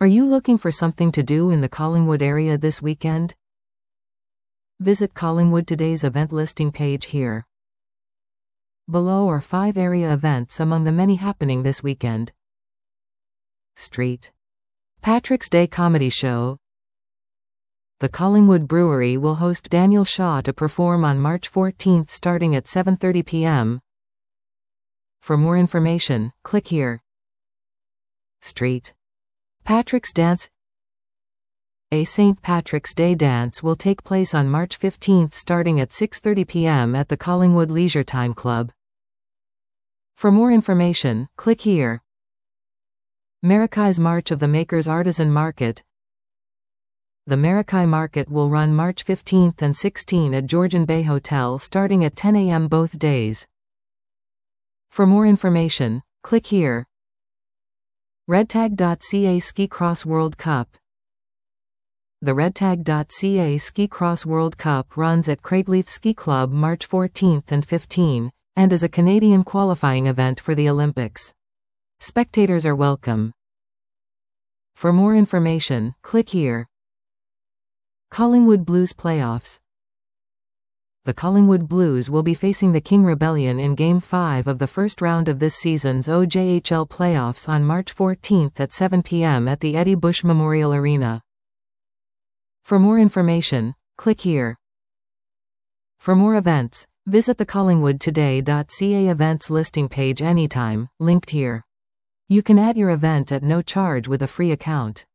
Are you looking for something to do in the Collingwood area this weekend? Visit Collingwood Today's event listing page here. Below are 5 area events among the many happening this weekend. St. Patrick's Day Comedy Show. The Collingwood Brewery will host Daniel Shaw to perform on March 14th starting at 7:30 p.m. For more information, click here. St. Patrick's Dance. A St. Patrick's Day dance will take place on March 15th starting at 6:30 p.m. at the Collingwood Leisure Time Club. For more information, click here. Maracai's March of the Makers Artisan Market. The Maracay Market will run March 15th and 16th at Georgian Bay Hotel starting at 10 a.m. both days. For more information, click here. Redtag.ca Ski Cross World Cup. The Redtag.ca Ski Cross World Cup runs at Craigleith Ski Club March 14th and 15th, and is a Canadian qualifying event for the Olympics. Spectators are welcome. For more information, click here. Collingwood Blues Playoffs. The Collingwood Blues will be facing the King Rebellion in Game 5 of the first round of this season's OJHL playoffs on March 14th at 7 p.m. at the Eddie Bush Memorial Arena. For more information, click here. For more events, visit the collingwoodtoday.ca events listing page anytime, linked here. You can add your event at no charge with a free account.